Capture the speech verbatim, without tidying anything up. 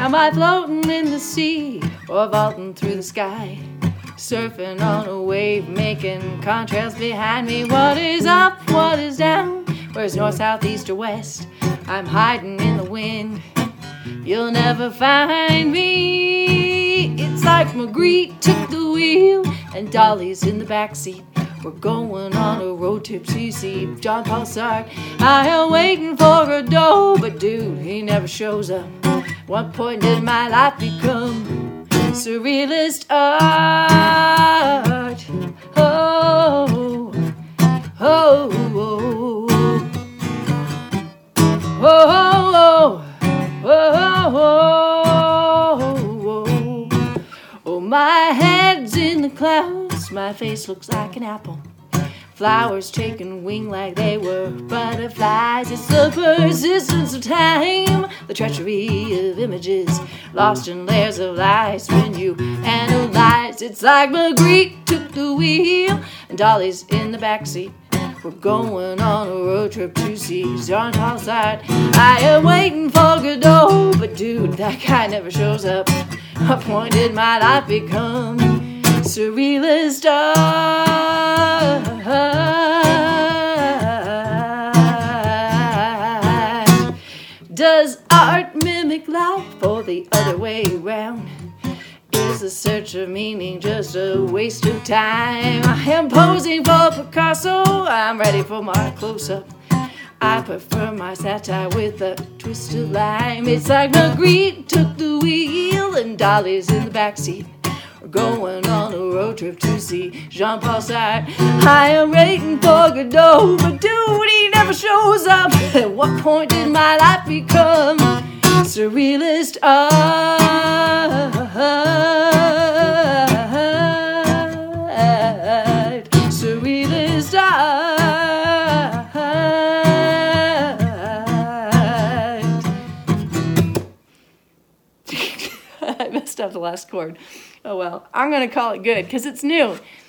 Am I floating in the sea or vaulting through the sky? Surfing on a wave, making contrails behind me. What is up, what is down? Where's north, south, east, or west? I'm hiding in the wind. You'll never find me. It's like Magritte took the wheel and Dolly's in the backseat. We're going on a road trip to see John Paul Sartre. I am waiting for Godot, but dude, he never shows up. What point did my life become surrealist art? Oh, oh, oh, oh, oh, oh, oh, oh, my head's in the clouds, my face looks like an apple. Flowers taking wing like they were butterflies. It's the persistence of time, the treachery of images, lost in layers of lies when you analyze. It's like Magritte took the wheel and Dolly's in the backseat. We're going on a road trip to see Jean Paul Sartre. I am waiting for Godot, but dude, that guy never shows up. What point did my life become surrealist art? Does art mimic life or the other way around? Is the search of meaning just a waste of time? I am posing for Picasso, I'm ready for my close-up. I prefer my satire with a twist of lime. It's like Magritte took the wheel and Dolly's in the backseat. We're going on a road trip to see Jean Paul Sartre. I am waiting for Godot, but dude, he never shows up. At what point did my life become surrealist art? Surrealist art. I messed up the last chord. Oh well, I'm gonna call it good because it's new.